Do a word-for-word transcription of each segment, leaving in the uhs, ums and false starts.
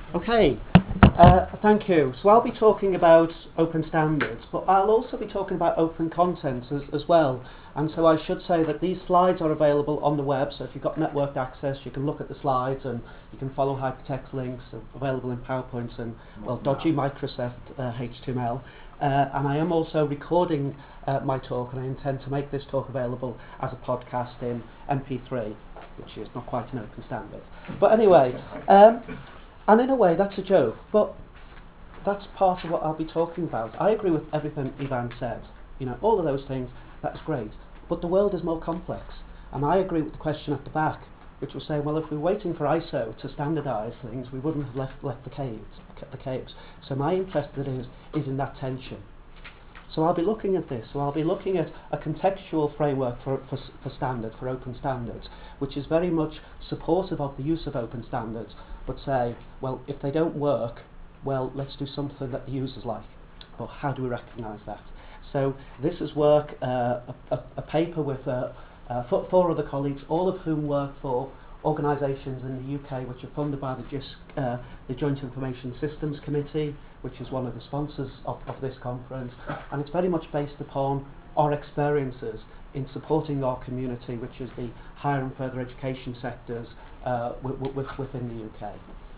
Okay, uh, thank you. So I'll be talking about open standards, but I'll also be talking about open content as, as well. And so I should say that these slides are available on the web, so if you've got networked access, you can look at the slides and you can follow hypertext links available in PowerPoint and, well, dodgy Microsoft uh, H T M L. Uh, and I am also recording uh, my talk, and I intend to make this talk available as a podcast in M P three, which is not quite an open standard. But anyway, um, and in a way that's a joke, but that's part of what I'll be talking about. I agree with everything Ivan said. You know, all of those things, that's great. But the world is more complex. And I agree with the question at the back, which was saying, well, if we were waiting for I S O to standardise things, we wouldn't have left, left the caves. The caves. So my interest is, is in that tension. So I'll be looking at this. So I'll be looking at a contextual framework for, for, for standards, for open standards, which is very much supportive of the use of open standards, but say, well, if they don't work, well, let's do something that the users like. But how do we recognise that? So this is work, uh, a, a, a paper with uh, uh, four, four other colleagues, all of whom work for organisations in the U K which are funded by the J I S C, uh, the Joint Information Systems Committee, which is one of the sponsors of, of this conference, and it's very much based upon our experiences in supporting our community, which is the higher and further education sectors uh, w w within the U K.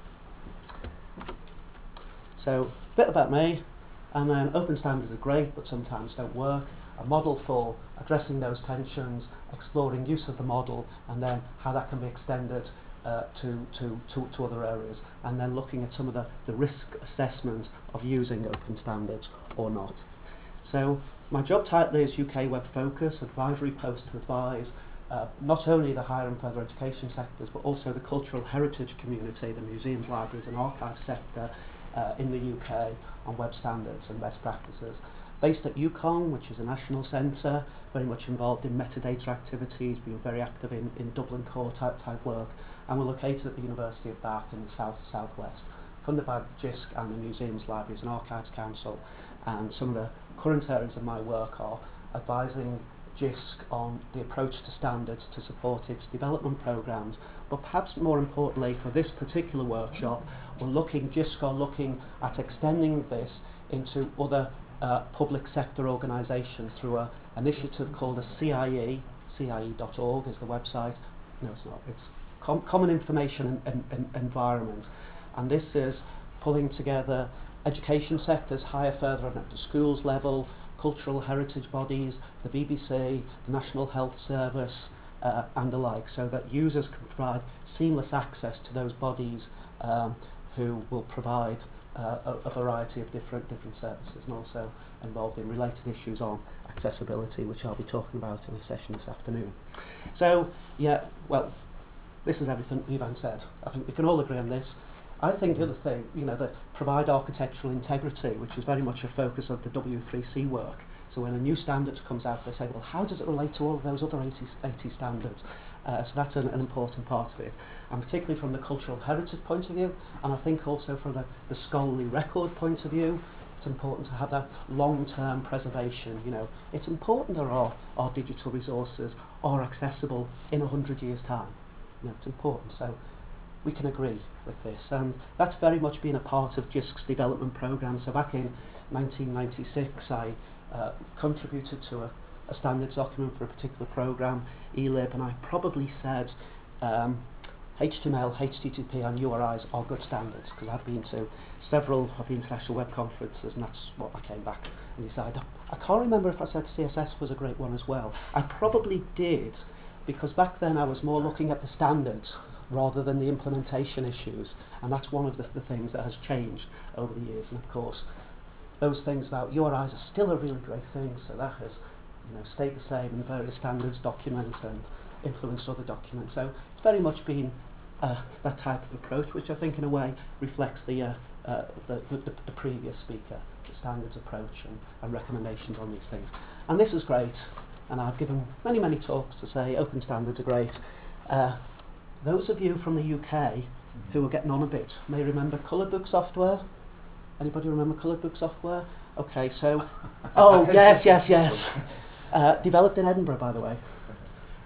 So, a bit about me, and then open standards are great, but sometimes don't work. A model for addressing those tensions, exploring use of the model, and then how that can be extended uh, to, to, to, to other areas, and then looking at some of the, the risk assessment of using open standards or not. So my job title is U K Web Focus, advisory post to advise uh, not only the higher and further education sectors, but also the cultural heritage community, the museums, libraries and archives sector uh, in the U K on web standards and best practices. Based at UCON, which is a national centre, very much involved in metadata activities, being very active in, in Dublin core type, type work, and we're located at the University of Bath in the south southwest, funded by the J I S C and the Museums, Libraries and Archives Council. And some of the current areas of my work are advising J I S C on the approach to standards to support its development programmes, but perhaps more importantly for this particular workshop, we're looking, J I S C are looking at extending this into other Uh, public sector organisations through an initiative called a C I E, C I E dot org is the website. No, it's not. It's Com Common Information and, and, and Environment. And this is pulling together education sectors, higher, further and at the schools level, cultural heritage bodies, the B B C, the National Health Service, uh, and the like, so that users can provide seamless access to those bodies um, who will provide Uh, a, a variety of different different services, and also involved in related issues on accessibility, which I'll be talking about in a session this afternoon. So, yeah, well, this is everything Ivan said. I think we can all agree on this. I think the other thing, you know, that provide architectural integrity, which is very much a focus of the W three C work. So when a new standard comes out, they say, well, how does it relate to all of those other eighty, eighty standards? Uh, so that's an, an important part of it, and particularly from the cultural heritage point of view, and I think also from the, the scholarly record point of view, it's important to have that long-term preservation. You know, it's important that our, our digital resources are accessible in a hundred years' time. You know, it's important, so we can agree with this, and that's very much been a part of J I S C's development programme. So back in nineteen ninety-six, I uh, contributed to a a standards document for a particular program, E lib, and I probably said um, H T M L, H T T P and U R Is are good standards, because I've been to several of the international web conferences, and that's what I came back and decided. I can't remember if I said C S S was a great one as well. I probably did, because back then I was more looking at the standards rather than the implementation issues, and that's one of the, the things that has changed over the years. And of course, those things about U R Is are still a really great thing, so that has, you know, stayed the same in various standards documents and influenced other documents. So it's very much been uh, that type of approach, which I think in a way reflects the, uh, uh, the, the, the previous speaker, the standards approach and, and recommendations on these things. And this is great, and I've given many, many talks to say open standards are great. Uh, those of you from the U K who are getting on a bit may remember coloured book software. Anybody remember coloured book software? Okay, so, oh, yes, yes, yes. Uh, developed in Edinburgh, by the way.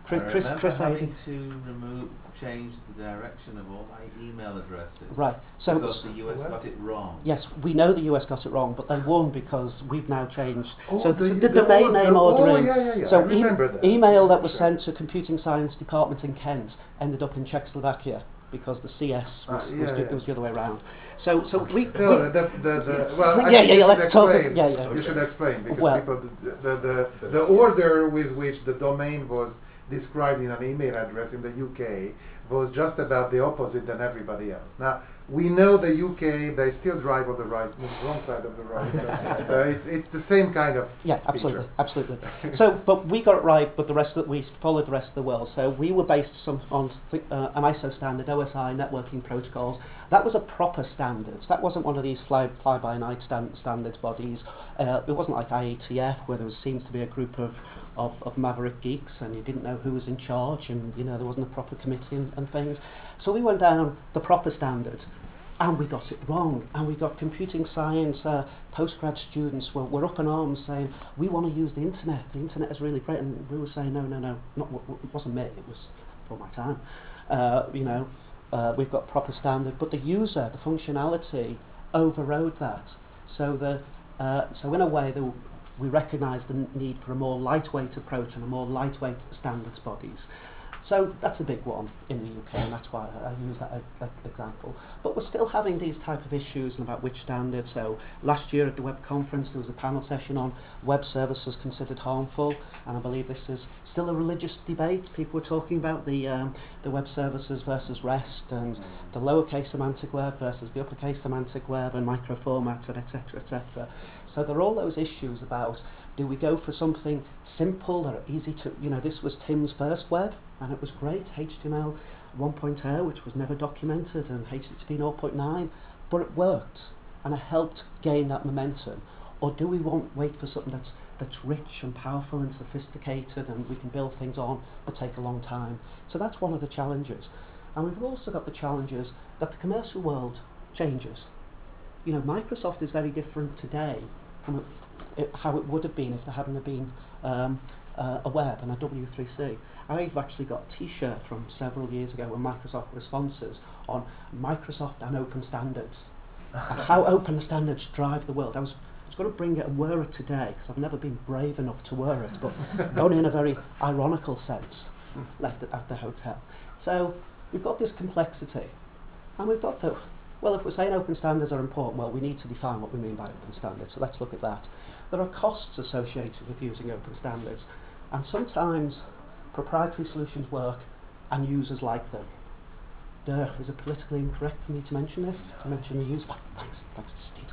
Chris, I Chris, remember Chris having Aidy. to remove, change the direction of all my email addresses. Right. So because the U S What? got it wrong. yes, we know the U S got it wrong, but they won because we've now changed. Oh, so the, the, the, domain the, name the, ordering. Oh, yeah, yeah, yeah. So I remember that. email Yeah, that was sure. sent to Computing Science Department in Kent ended up in Czechoslovakia because the C S was, Ah, yeah, was the, yeah. it was the other way around. So so we. Still, we the, the, the, well, I yeah, think yeah, you yeah. should Let's talk. explain. Yeah, yeah. You should explain because Well- people, the, the, the, the order with which the domain was described in an email address in the U K was just about the opposite than everybody else. Now, we know the U K, they still drive on the right, wrong side of the road. So, so it's, it's the same kind of Yeah, absolutely, feature. absolutely. So, but we got it right, but the rest of we followed the rest of the world. So we were based some on th- uh, an I S O standard, O S I networking protocols. That was a proper standards. That wasn't one of these fly fly by night stand, standards bodies. Uh, it wasn't like I A T F where there was, seems to be a group of, of of maverick geeks and you didn't know who was in charge and you know there wasn't a proper committee and, and things. So we went down the proper standards. And we got it wrong, and we got computing science uh, postgrad students were, were up in arms saying we want to use the internet. The internet is really great, and we were saying no, no, no, not w- w- it wasn't me. It was for my time. Uh, you know, uh, we've got proper standard, but the user, the functionality, overrode that. So the uh, so in a way, the, we recognise the need for a more lightweight approach and a more lightweight standards bodies. So that's a big one in the U K, and that's why I, I use that uh, example. But we're still having these type of issues about which standard. So last year at the web conference, there was a panel session on web services considered harmful, and I believe this is still a religious debate. People were talking about the um, the web services versus REST, and the lowercase semantic web versus the uppercase semantic web, and micro formats, and et cetera, et cetera. So there are all those issues about, do we go for something simple or easy to, you know, this was Tim's first web, and it was great, H T M L one point oh, which was never documented, and H T T P zero point nine, but it worked, and it helped gain that momentum. Or do we want wait for something that's that's rich and powerful and sophisticated, and we can build things on, but take a long time? So that's one of the challenges. And we've also got the challenges that the commercial world changes. You know, Microsoft is very different today from it, how it would have been if there hadn't have been um, uh, a web and a W three C. I've actually got a t-shirt from several years ago when Microsoft were sponsors on Microsoft and open standards and how open standards drive the world. I was, I was going to bring it and wear it today because I've never been brave enough to wear it, but only in a very ironical sense, left it at the hotel. So we've got this complexity, and we've got the, well, if we're saying open standards are important, well, we need to define what we mean by open standards, so let's look at that. There are costs associated with using open standards, and sometimes proprietary solutions work and users like them. Duh, is it politically incorrect for me to mention this? To mention the user? Oh, thanks, thanks to Steve.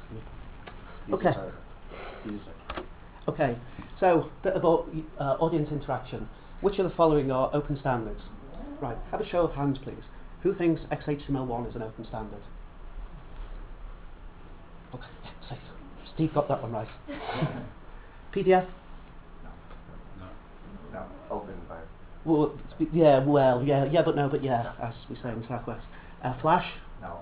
Okay. Okay, so bit of au- uh, audience interaction. Which of the following are open standards? Right, have a show of hands, please. Who thinks X H T M L one is an open standard? Okay, yeah, so Steve got that one right. P D F? No, open by. Well, yeah, well, yeah, yeah, but no, but yeah, as we say in the Southwest. Uh, Flash? No.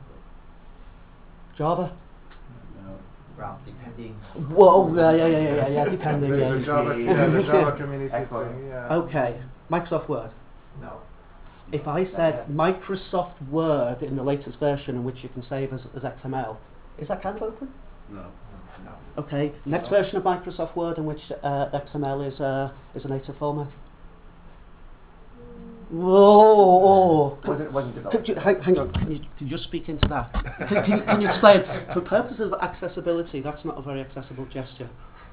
Java? Well, depending. Whoa, yeah, yeah, yeah, yeah, yeah, yeah, depending. The, Yeah. the Java, yeah, the Java community Excellent. thing, yeah. Okay, Microsoft Word. No. If I said Microsoft Word in the latest version in which you can save as, as X M L, is that kind of open? No. No. Okay, next version of Microsoft Word in which uh, X M L is uh, is a native format. Whoa! Was it wasn't Could developed? you, hang, hang on, can you, can you just speak into that? Can, can, you, can you explain? For purposes of accessibility, that's not a very accessible gesture.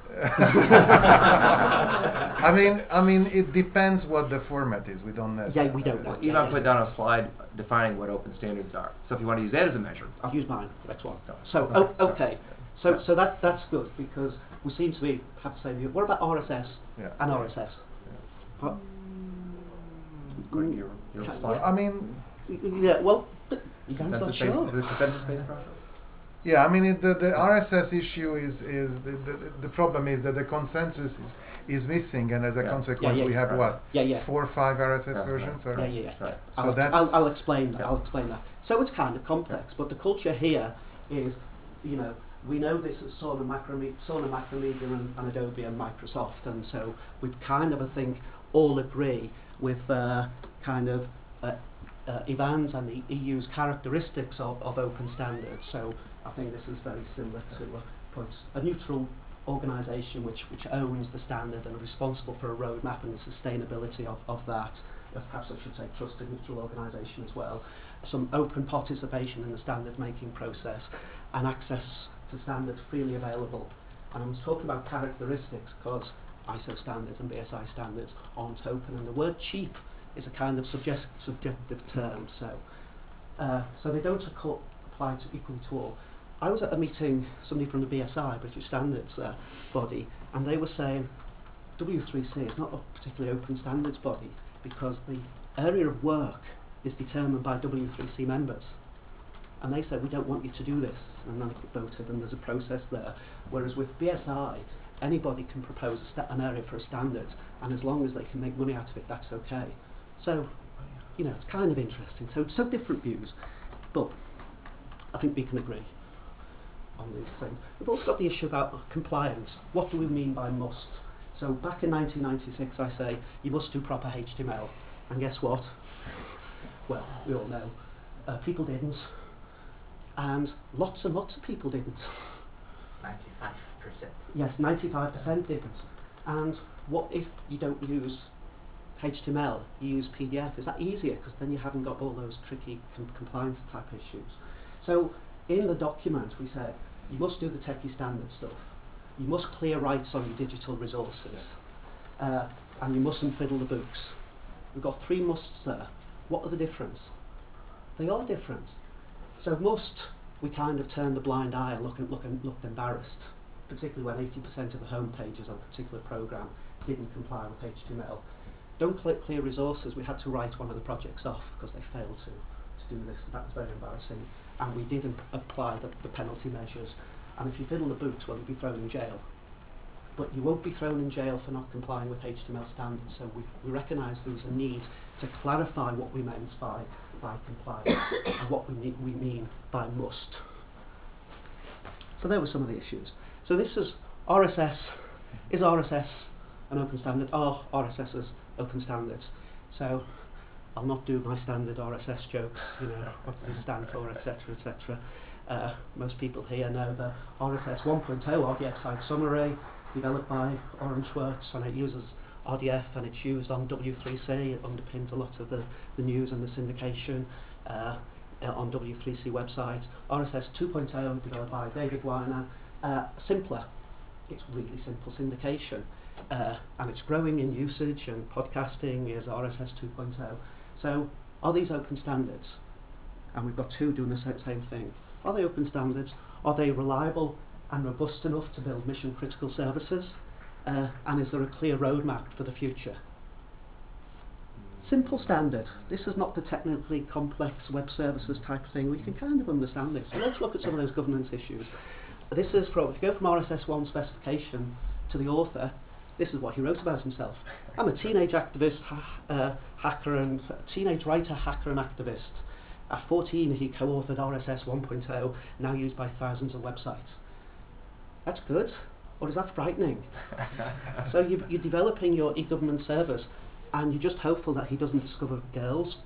I mean, I mean, it depends what the format is. We don't know. Yeah, we don't know. Well, Ivan put down a slide defining what open standards are. So if you want to use that as a measure, I'll use mine, the next one. No. So, Okay. oh, okay. So, so that that's good because we seem to be have the same view. What about R S S Yeah. and R S S? What? according to your, your Ca- slide, I mean, Yeah, well, but Ivan's not consensus-based, sure. is it a consensus-based process? yeah, I mean, it, the, the R S S issue is is the, the the problem is that the consensus is is missing, and as a Yeah. consequence, Yeah, yeah, we have right. what Yeah, yeah. four or five R S S Yeah, right. versions. Or Yeah, yeah, yeah. Right. So I'll, that's I'll, I'll explain that. Yeah. I'll explain that. So it's kind of complex, but the culture here is, you know, we know this is Sona Macromedia, Sona Macromedia and, and Adobe and Microsoft, and so we kind of, I think, all agree. with uh, kind of uh, uh, Ivan's and the E U's characteristics of, of open standards. So I think this is very similar to a, point, a neutral organisation which, which owns the standard and are responsible for a roadmap and the sustainability of, of that. Uh, perhaps I should say trusted neutral organisation as well. Some open participation in the standard making process and access to standards freely available. And I'm talking about characteristics because I S O standards and B S I standards aren't open, and the word cheap is a kind of subject, subjective term, so uh, so they don't acco- apply to equally to all. I was at a meeting, somebody from the B S I, British Standards uh, body, and they were saying W three C is not a particularly open standards body because the area of work is determined by W three C members. And they said, we don't want you to do this, and then it voted, and there's a process there. Whereas with B S I, anybody can propose a sta- an area for a standard, and as long as they can make money out of it, that's okay. So, you know, it's kind of interesting. So, so different views, but I think we can agree on these things. We've also got the issue about compliance. What do we mean by must? So back in nineteen ninety-six, I say, you must do proper H T M L. And guess what? Well, we all know. Uh, people didn't. And lots and lots of people didn't. ninety-five percent. Yes, ninety-five percent didn't. And what if you don't use H T M L, you use P D F? Is that easier? Because then you haven't got all those tricky com- compliance type issues. So in the document we said, you must do the techie standard stuff. You must clear rights on your digital resources. Uh, and you mustn't fiddle the books. We've got three musts there. What are the difference? They are different. So must, we kind of turned a blind eye and look and look and looked embarrassed, particularly when eighty percent of the home pages of a particular program didn't comply with H T M L. Don't click clear resources. We had to write one of the projects off because they failed to, to do this. That was very embarrassing. And we did imp- apply the, the penalty measures. And if you fiddle the books, well, you'll be thrown in jail. But you won't be thrown in jail for not complying with H T M L standards. So we, we recognised there was a need to clarify what we meant by by compliance and what we, need, we mean by must. So there were some of the issues. So this is R S S. Is R S S an open standard? Are R S Ss open standards? So I'll not do my standard R S S jokes, you know, what does it stand for, et cetera, et cetera. Uh, most people here know the R S S one point oh, R D F site summary, developed by Oren Schwartz, and it uses R D F and it's used on W three C. It underpins a lot of the, the news and the syndication uh, on W three C websites. R S S two point oh, developed by David Weiner, uh, simpler. It's really simple syndication, uh, and it's growing in usage, and podcasting is R S S two point oh. So are these open standards? And we've got two doing the same thing. Are they open standards? Are they reliable and robust enough to build mission critical services? Uh, and is there a clear roadmap for the future? Simple standard. This is not the technically complex web services type of thing. We can kind of understand this. So let's look at some of those governance issues. This is from, if you go from R S S one specification to the author, this is what he wrote about himself. I'm a teenage activist, ha- uh, hacker and teenage writer, hacker and activist. At fourteen, he co-authored R S S one point oh, now used by thousands of websites. That's good. Or is that frightening? So you, you're developing your e-government service and you're just hopeful that he doesn't discover girls.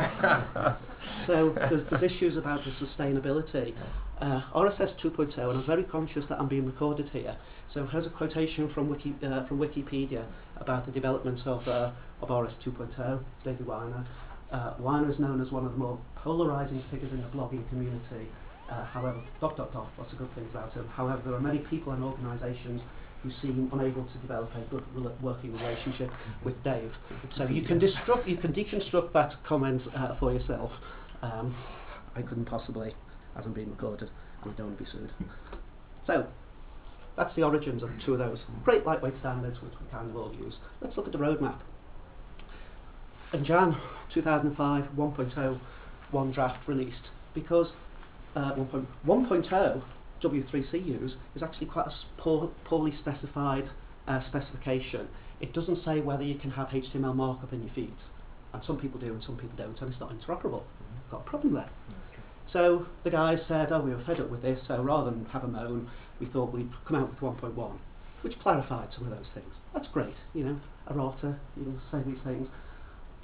So there's, there's issues about the sustainability. Uh, R S S two point oh, and I'm very conscious that I'm being recorded here. So here's a quotation from Wiki, uh, from Wikipedia about the development of, uh, of R S S two point oh, David Weiner. Uh, Weiner is known as one of the more polarising figures in the blogging community. Uh, however, dot, dot, dot, lots of good things about him. However, there are many people and organisations who seem unable to develop a good re- working relationship with Dave. So you can destruct, you can deconstruct that comment uh, for yourself. Um, I couldn't possibly, as I'm being recorded, and I don't want to be sued. So that's the origins of two of those great lightweight standards, which we kind of all use. Let's look at the roadmap. In Jan two thousand five, one point oh, one draft released, because uh, one point oh W three C use is actually quite a poor, poorly specified uh, specification. It doesn't say whether you can have H T M L markup in your feeds, and some people do and some people don't, and it's not interoperable. Mm-hmm. Got a problem there. So the guys said, oh, we were fed up with this, so rather than have a moan, we thought we'd come out with one point one, which clarified some of those things. That's great, you know, errata, you know, say these things.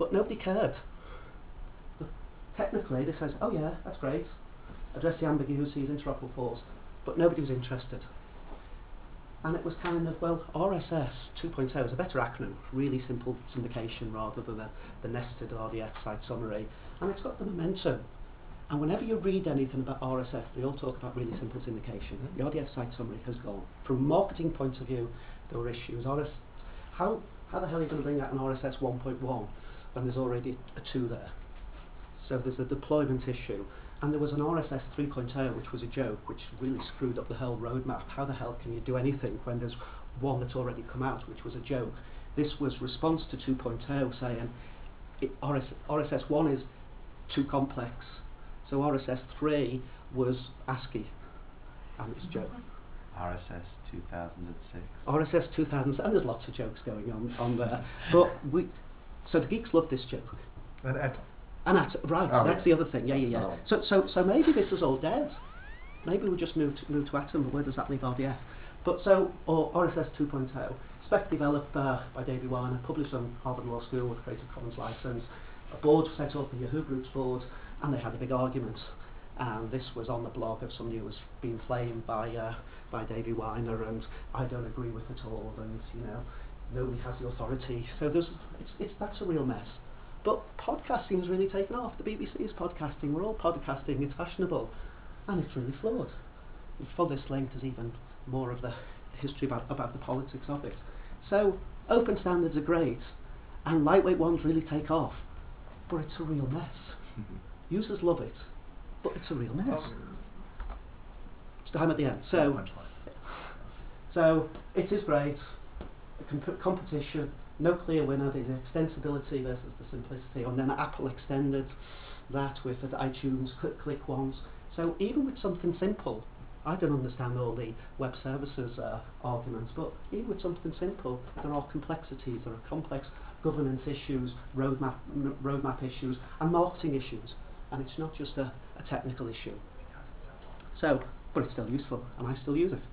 but nobody cared. The, technically, they says, oh yeah, that's great, address the ambiguities, interoperable force, but nobody was interested. And it was kind of, well, R S S two point oh is a better acronym, really simple syndication rather than the, the nested R D F site summary, and it's got the momentum. And whenever you read anything about R S S, they all talk about really simple syndication. The R D F site summary has gone. From a marketing point of view, there were issues. R S, how, how the hell are you going to bring out an R S S one point one when there's already a two there? So there's a deployment issue. And there was an R S S three point oh, which was a joke, which really screwed up the whole roadmap. How the hell can you do anything when there's one that's already come out, which was a joke? This was response to two point oh, saying it, R S, R S S one is too complex. So R S S three was ASCII, and it's a joke. R S S two thousand six. R S S two thousand, and there's lots of jokes going on, on there. But we, so the geeks love this joke. And Atom. And that's, right, Oh, that's yeah. the other thing, yeah, yeah, yeah. Oh. So, so, so maybe this is all dead. Maybe we just moved to, moved to Atom, but where does that leave R D F? But so, or R S S two point oh, spec developed uh, by Davey Weiner, published on Harvard Law School with Creative Commons license, a board set up, a Yahoo Groups board, and they had a big argument. And this was on the blog of somebody who was being flamed by, uh, by Davey Weiner, and I don't agree with it all, and, you know, nobody has the authority. So there's, it's, it's, that's a real mess. But podcasting has really taken off. The B B C is podcasting, we're all podcasting, it's fashionable, and it's really flawed. If you follow this link, there's even more of the history about, about the politics of it. So, open standards are great, and lightweight ones really take off, but it's a real mess. Users love it, but it's a real mess. It's time at the end. So, so it is great. Comp competition. No clear winner, there's extensibility versus the simplicity, and then Apple extended that with the iTunes click, click ones. So even with something simple, I don't understand all the web services uh, arguments, but even with something simple, there are complexities, there are complex governance issues, roadmap, m roadmap issues, and marketing issues. And it's not just a, a technical issue. So, but it's still useful, and I still use it.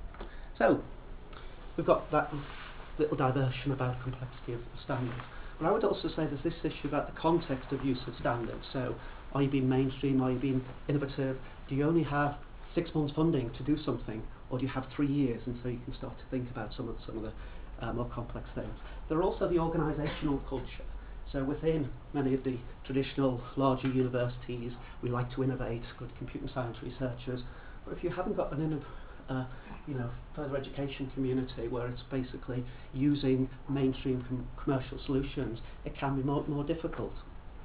So, we've got that little diversion about complexity of standards. But I would also say there's this issue about the context of use of standards. So, are you being mainstream, are you being innovative? Do you only have six months funding to do something, or do you have three years and so you can start to think about some of, some of the uh, more complex things? There are also the organisational culture. So within many of the traditional larger universities, we like to innovate, good computer science researchers, but if you haven't got an innovative Uh, you know, further education community where it's basically using mainstream com commercial solutions, it can be more, more difficult.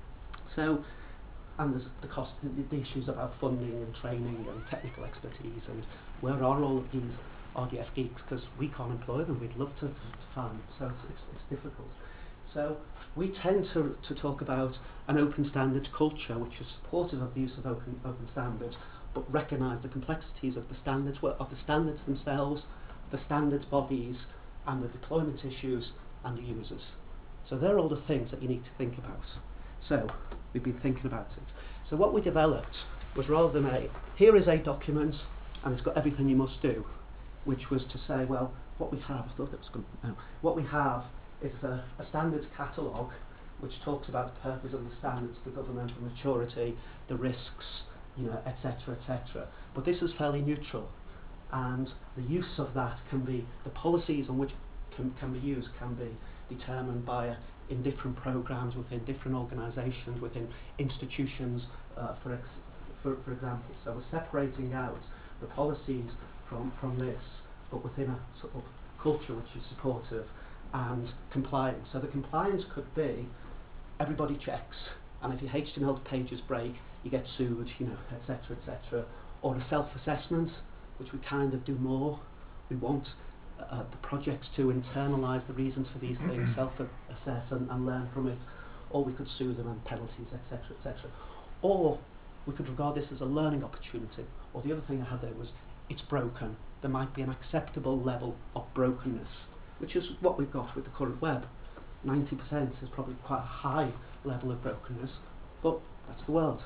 So, and there's the cost, the, the issues about funding and training and technical expertise, and where are all of these R D F geeks, because we can't employ them, we'd love to, to find, so it's, it's, it's difficult. So we tend to, to talk about an open standards culture which is supportive of the use of open, open standards, but recognise the complexities of the standards, of the standards themselves, the standards bodies, and the deployment issues, and the users. So they're all the things that you need to think about. So we've been thinking about it. So what we developed was, rather than a, here is a document, and it's got everything you must do, which was to say, well, what we have, I thought it was good, no, what we have is a, a standards catalogue, which talks about the purpose of the standards, the governmental maturity, the risks, you know, et cetera, et cetera. But this is fairly neutral, and the use of that can be, the policies on which can, can be used can be determined by, uh, in different programs, within different organisations, within institutions, uh, for, ex for, for example. So we're separating out the policies from, from this, but within a sort of culture which is supportive, and compliance. So the compliance could be, everybody checks, and if your H T M L pages break, you get sued, you know, et cetera, et cetera. Or a self-assessment, which we kind of do more. We want uh, the projects to internalise the reasons for these things, self-assess and, and learn from it. Or we could sue them and penalties, et cetera, et cetera. Or we could regard this as a learning opportunity. Or the other thing I had there was, it's broken. There might be an acceptable level of brokenness, which is what we've got with the current web. ninety percent is probably quite a high level of brokenness, but that's the world.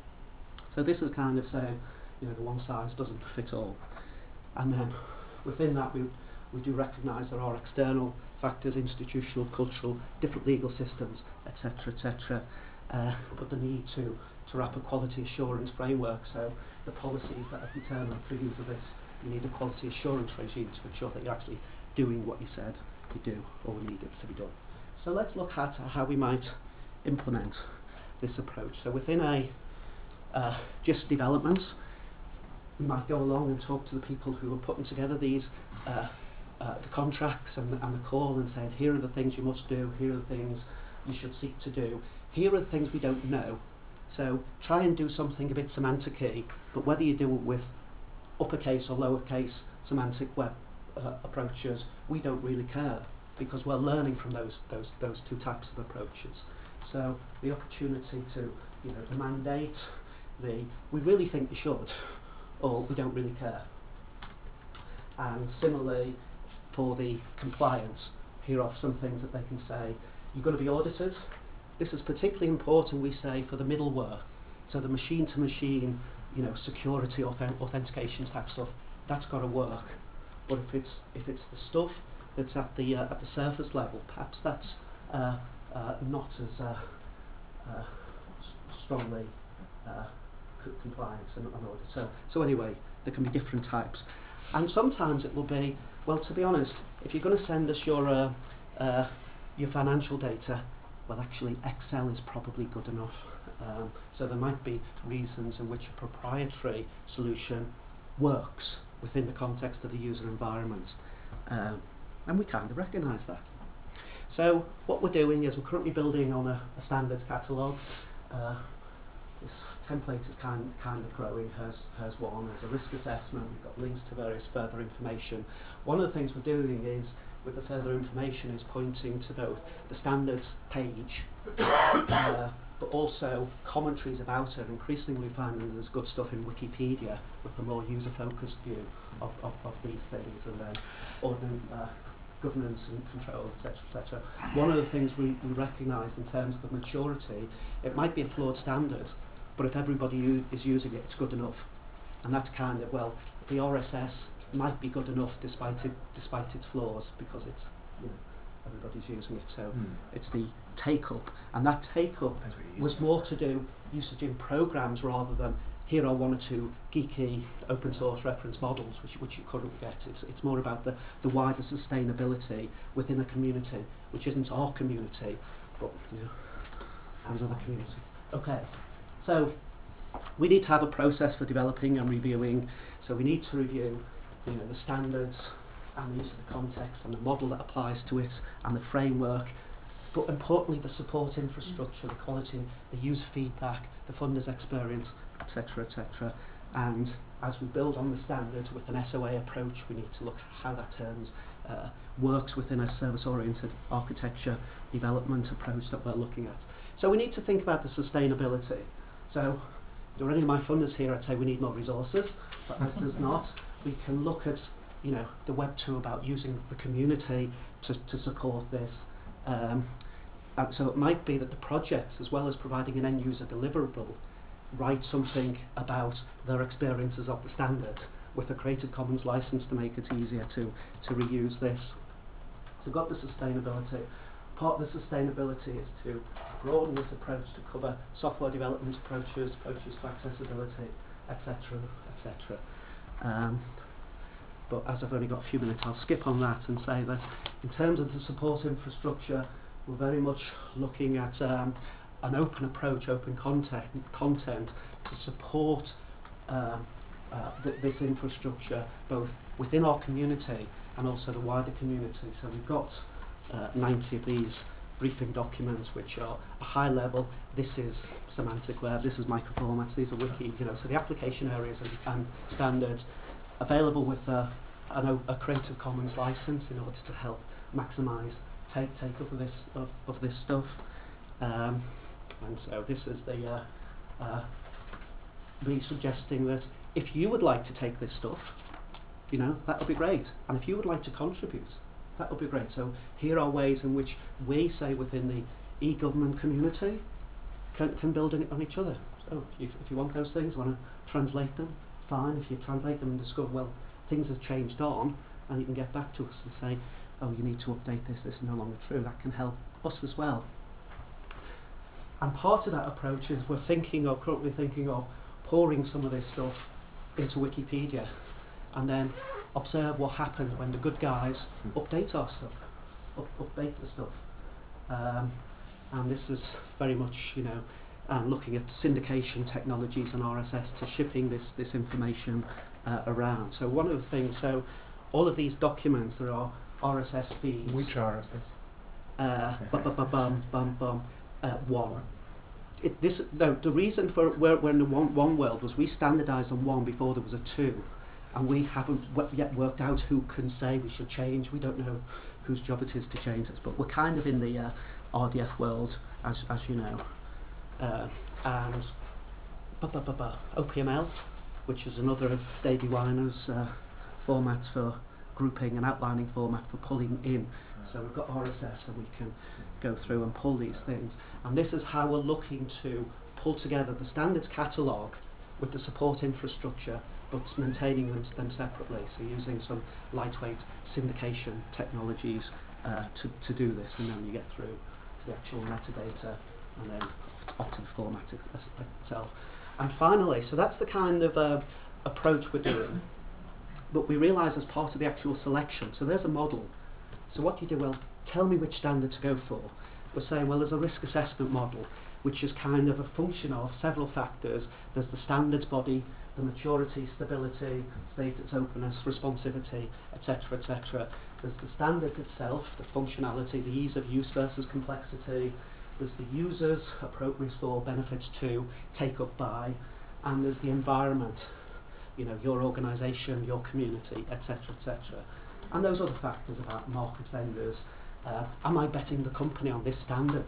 So this is kind of saying, you know, the one size doesn't fit all. And then within that, we, we do recognise there are external factors, institutional, cultural, different legal systems, et cetera, et cetera. Uh, but the need to, to wrap a quality assurance framework, so the policies that are determined for use of this, you need a quality assurance regime to ensure that you're actually doing what you said you do or need it to be done. So let's look at how we might implement this approach. So within a uh, just development, we might go along and talk to the people who are putting together these uh, uh, the contracts and, and the call and saying, here are the things you must do, here are the things you should seek to do, here are the things we don't know. So try and do something a bit semantic-y, but whether you do it with uppercase or lowercase semantic web uh, approaches, we don't really care, because we're learning from those, those, those two types of approaches. So the opportunity to, you know, the mandate, the we really think you should, or we don't really care. And similarly, for the compliance, here are some things that they can say. You've got to be audited. This is particularly important, we say, for the middleware. So the machine-to-machine, you know, security, authent authentication type stuff, that's got to work. But if it's if it's the stuff that's at the uh, at the surface level, perhaps that's uh, uh, not as uh, uh, strongly uh, compliance and, and audit. So so anyway, there can be different types, and sometimes it will be, well, to be honest, if you're going to send us your uh, uh, your financial data, well, actually Excel is probably good enough. Um, so there might be reasons in which a proprietary solution works within the context of the user environment. Um, and we kind of recognise that. So what we're doing is we're currently building on a, a standards catalogue. Uh, this template is kind, kind of growing. Here's, here's one. There's a risk assessment. We've got links to various further information. One of the things we're doing is, with the further information, is pointing to both the standards page, uh, but also commentaries about it. Increasingly finding there's good stuff in Wikipedia with a more user-focused view of, of, of these things, and then ordinary uh, governance and control, et cetera, et cetera. One of the things we, we recognise in terms of maturity, it might be a flawed standard, but if everybody u is using it, it's good enough. And that's kind of, well, the R S S might be good enough despite it, despite its flaws, because it's, you know, everybody's using it. So Mm. it's the take-up, and that take-up That's really was useful. more to do usage in programs rather than here are one or two geeky open source reference models which, which you couldn't get. It's, it's more about the, the wider sustainability within a community, which isn't our community, but, you know, there's other communities. Okay, so we need to have a process for developing and reviewing. So we need to review, you know, the standards and the use of the context and the model that applies to it and the framework, but importantly the support infrastructure, the quality, the user feedback, the funders' experience, et cetera, et cetera. And as we build on the standards with an S O A approach, we need to look at how that turns uh, works within a service-oriented architecture development approach that we're looking at. So we need to think about the sustainability. So if there are any of my funders here, I'd say we need more resources, but as there's not, we can look at, you know, the Web two about using the community to, to support this. Um, and so it might be that the projects, as well as providing an end user deliverable, write something about their experiences of the standard with a Creative Commons license to make it easier to, to reuse this. So we've got the sustainability. Part of the sustainability is to broaden this approach to cover software development approaches, approaches to accessibility, et cetera, et cetera. Um, but as I've only got a few minutes, I'll skip on that and say that in terms of the support infrastructure, we're very much looking at um, an open approach, open content, content to support um, uh, th this infrastructure, both within our community and also the wider community. So we've got uh, ninety of these briefing documents, which are a high level. This is semantic web, this is microformats, these are wiki, you know, so the application areas and, and standards available with a, an, a Creative Commons license in order to help maximise take take up of this of, of this stuff. Um, and so this is the uh, uh, me suggesting that if you would like to take this stuff, you know, that would be great. And if you would like to contribute, that would be great. So here are ways in which we, say, within the e-government community, can, can build on each other. So if you, if you want those things, want to translate them, fine. If you translate them and discover, well, things have changed on, and you can get back to us and say, oh, you need to update this, this is no longer true. That can help us as well. And part of that approach is we're thinking of, currently thinking of pouring some of this stuff into Wikipedia and then observe what happens when the good guys update our stuff, up, update the stuff. Um, and this is very much, you know, um, looking at syndication technologies and R S S to shipping this, this information uh, around. So one of the things, so all of these documents, there are R S S feeds. Which R S S? Uh, bum, bum, bum, bum, bum, bum, uh, one. It, this, no, the reason for we're, we're in the one, one world was we standardised on one before there was a two, and we haven't w yet worked out who can say we should change. We don't know whose job it is to change this, but we're kind of in the uh, R D F world, as, as you know. Uh, and bu bu bu bu, O P M L, which is another of Davey Weiner's uh, formats for grouping and outlining format for pulling in. So we've got R S S and we can go through and pull these things. And this is how we're looking to pull together the standards catalogue with the support infrastructure, but maintaining them, them separately. So using some lightweight syndication technologies uh, to, to do this, and then you get through to the actual metadata and then off to the format it, itself. And finally, so that's the kind of uh, approach we're doing. But we realise as part of the actual selection, so there's a model. So what do you do? Well, tell me which standard to go for. We're saying, well, there's a risk assessment model, which is kind of a function of several factors. There's the standards body, the maturity, stability, status, openness, responsivity, et cetera, et cetera. There's the standards itself, the functionality, the ease of use versus complexity. There's the users, appropriate for, benefits to, take up by, and there's the environment, you know, your organisation, your community, et cetera, et cetera. And those other factors about market vendors. Uh, am I betting the company on this standard?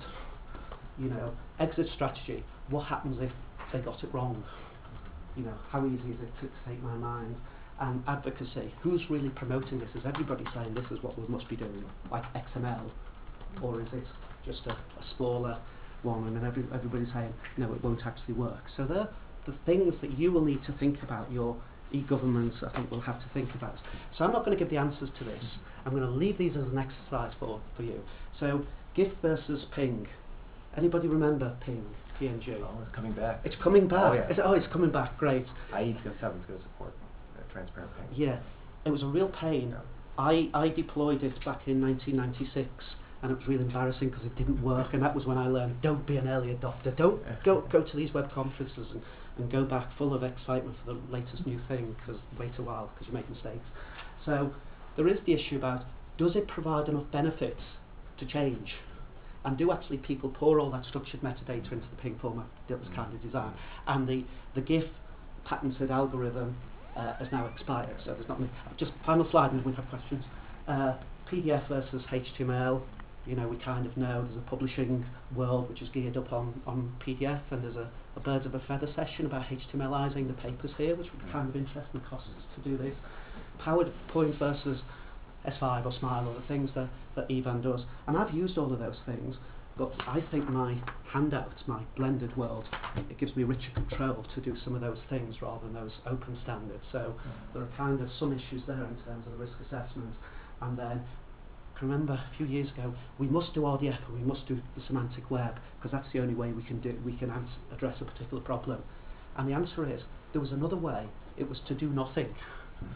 You know, exit strategy. What happens if they got it wrong? You know, how easy is it to, to take my mind? And advocacy. Who's really promoting this? Is everybody saying this is what we must be doing, like X M L? Or is it just a, a smaller one and then every, everybody's saying, no, it won't actually work? So they're the things that you will need to think about, your e-governments, I think, will have to think about. So I'm not going to give the answers to this. I'm going to leave these as an exercise for, for you. So GIF versus ping. Anybody remember ping, P N G? Oh, it's coming back. It's coming back. Oh, yeah. Is it, oh, it's coming back, great. I E seven is going to support uh, transparent ping. Yeah, it was a real pain. Yeah. I, I deployed it back in nineteen ninety-six, and it was really embarrassing because it didn't work, and that was when I learned, don't be an early adopter. Don't go, go to these web conferences and, and go back full of excitement for the latest new thing, because wait a while, because you make mistakes. So there is the issue about, does it provide enough benefits to change? And do actually people pour all that structured metadata into the ping format that was kind of designed? And the, the GIF patented algorithm uh, has now expired, so there's not many. Just final slide and we have questions. Uh, P D F versus H T M L. You know, we kind of know there's a publishing world which is geared up on, on P D F, and there's a, a birds of a feather session about HTMLizing the papers here, which would be kind of interesting, the costs to do this. PowerPoint versus S five or Smile, or the things that, that Evan does. And I've used all of those things, but I think my handouts, my blended world, it gives me richer control to do some of those things rather than those open standards. So mm. there are kind of some issues there in terms of the risk assessment. And then, I can remember a few years ago, we must do R D F and we must do the semantic web, because that's the only way we can do we can ans address a particular problem. And the answer is, there was another way. It was to do nothing. Mm-hmm.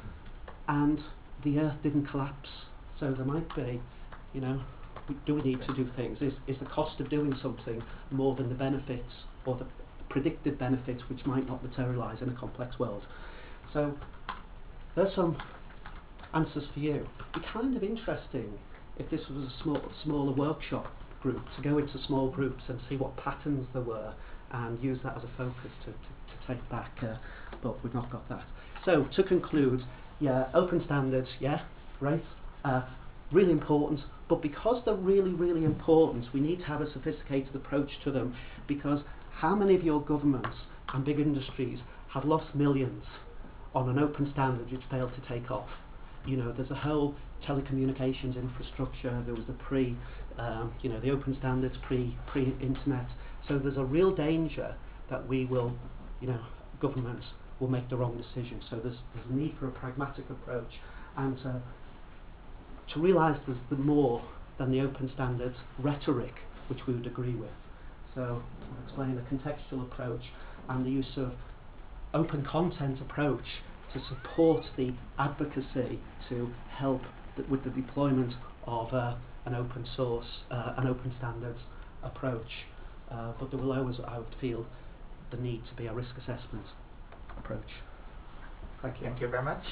And the earth didn't collapse. So there might be, you know, do we need to do things? Is, is the cost of doing something more than the benefits or the predicted benefits which might not materialise in a complex world? So there's some answers for you. It'd be kind of interesting if this was a small, smaller workshop group, to go into small groups and see what patterns there were and use that as a focus to, to, to take back, uh, but we've not got that. So to conclude, yeah, open standards, yeah, great, uh, really important, but because they're really, really important, we need to have a sophisticated approach to them, because how many of your governments and big industries have lost millions on an open standard which failed to take off? You know, there's a whole telecommunications infrastructure, there was the pre, um, you know, the open standards pre, pre-internet, so there's a real danger that we will, you know, governments will make the wrong decision. So there's, there's a need for a pragmatic approach and to to realise there's the more than the open standards rhetoric, which we would agree with. So I'll explain the contextual approach and the use of open content approach to support the advocacy to help th with the deployment of uh, an open source, uh, an open standards approach. Uh, but there will always, I would feel, the need to be a risk assessment approach. Thank you. Thank you very much.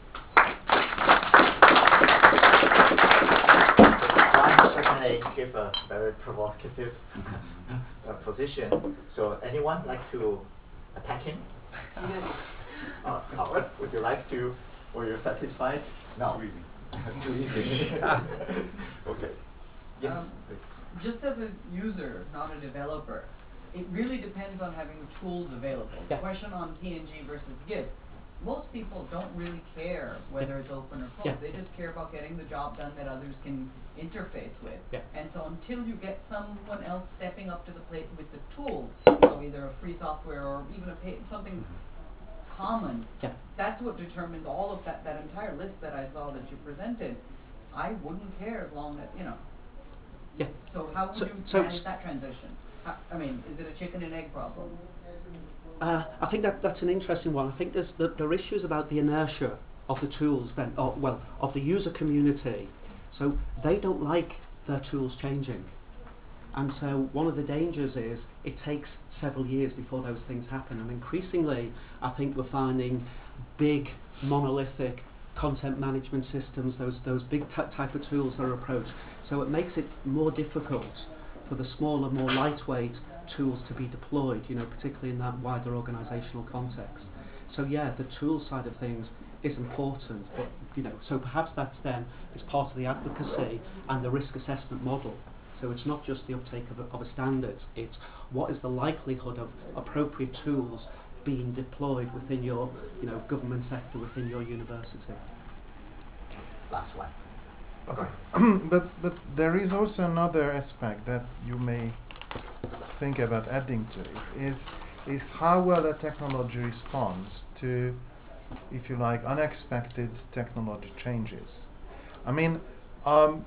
One certainly give a very provocative uh, position. So anyone like to attack him? uh, Howard, would you like to? Were you satisfied? No. Too easy. Too easy. Okay. Yes. Um, just as a user, not a developer, it really depends on having tools available. Yeah. The question on P N G versus GIF, most people don't really care whether it's open or closed. Yeah. They just care about getting the job done that others can interface with. Yeah. And so until you get someone else stepping up to the plate with the tools, so either a free software or even a pay, something common, Yeah. that's what determines all of that, that entire list that I saw that you presented. I wouldn't care as long as, you know. Yeah. So how would So- you so manage s- that transition? How, I mean, is it a chicken and egg problem? Uh, I think that that's an interesting one. I think there's the, there are issues about the inertia of the tools then, or, well, of the user community. So they don't like their tools changing. And so one of the dangers is it takes several years before those things happen. And increasingly, I think we're finding big, monolithic content management systems, those, those big t type of tools that are approached. So it makes it more difficult for the smaller, more lightweight tools to be deployed, you know, particularly in that wider organisational context. So yeah, the tool side of things is important, but you know, so perhaps that's then is part of the advocacy and the risk assessment model. So it's not just the uptake of a, of a standard, it's what is the likelihood of appropriate tools being deployed within your, you know, government sector, within your university. Last one. Okay. but but there is also another aspect that you may think about adding to it is is how well a technology responds to, if you like, unexpected technology changes. I mean, um,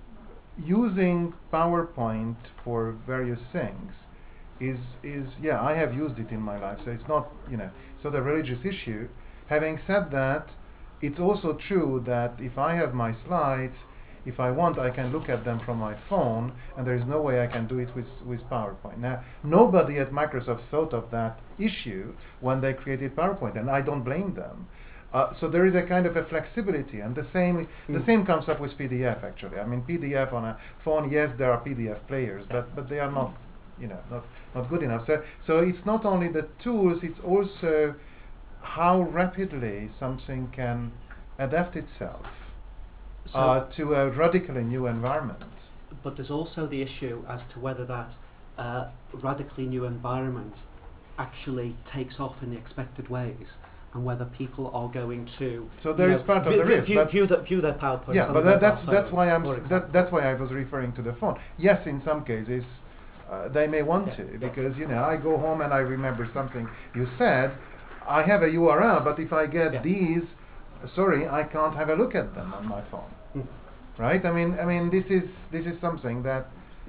using PowerPoint for various things is is yeah, I have used it in my life, so it's not, you know, it's not a religious issue. Having said that, it's also true that if I have my slides, if I want, I can look at them from my phone, and there is no way I can do it with, with PowerPoint. Now, nobody at Microsoft thought of that issue when they created PowerPoint, and I don't blame them. Uh, so there is a kind of a flexibility, and the same mm. the same comes up with P D F actually. I mean, P D F on a phone, yes, there are P D F players, but but they are not, you know, not not good enough. So so it's not only the tools, it's also how rapidly something can adapt itself So, uh, to a radically new environment. but there's also the issue as to whether that uh, radically new environment actually takes off in the expected ways, and whether people are going to. So there you is know, part of view, the view, risk. view, but view, the, view their PowerPoints. yeah, on but their that, that's mobile that's phone, why I'm for s- example. that, that's why I was referring to the phone. Yes, in some cases, uh, they may want Yeah, to yeah. because you know I go home and I remember something you said. I have a U R L, but if I get Yeah. these, sorry, I can't have a look at them on my phone. Mm. Right? I mean, I mean, this is this is something that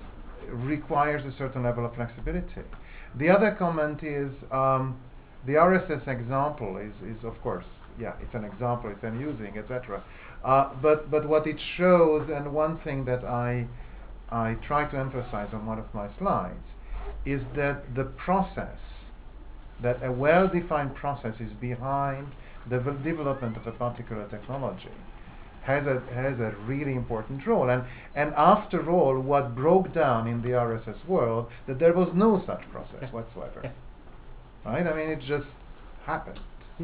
requires a certain level of flexibility. The other comment is um, the R S S example is is of course, yeah, it's an example, it's amusing, et cetera. Uh, but but what it shows, and one thing that I I try to emphasize on one of my slides, is that the process, that a well-defined process is behind the v- development of a particular technology, has a has a really important role. And and after all, what broke down in the R S S world, that there was no such process Yeah. whatsoever. Yeah. Right? I mean, it just happened.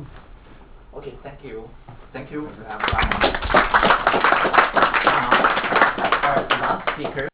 Okay, thank you. Thank you. Um, Our last speaker.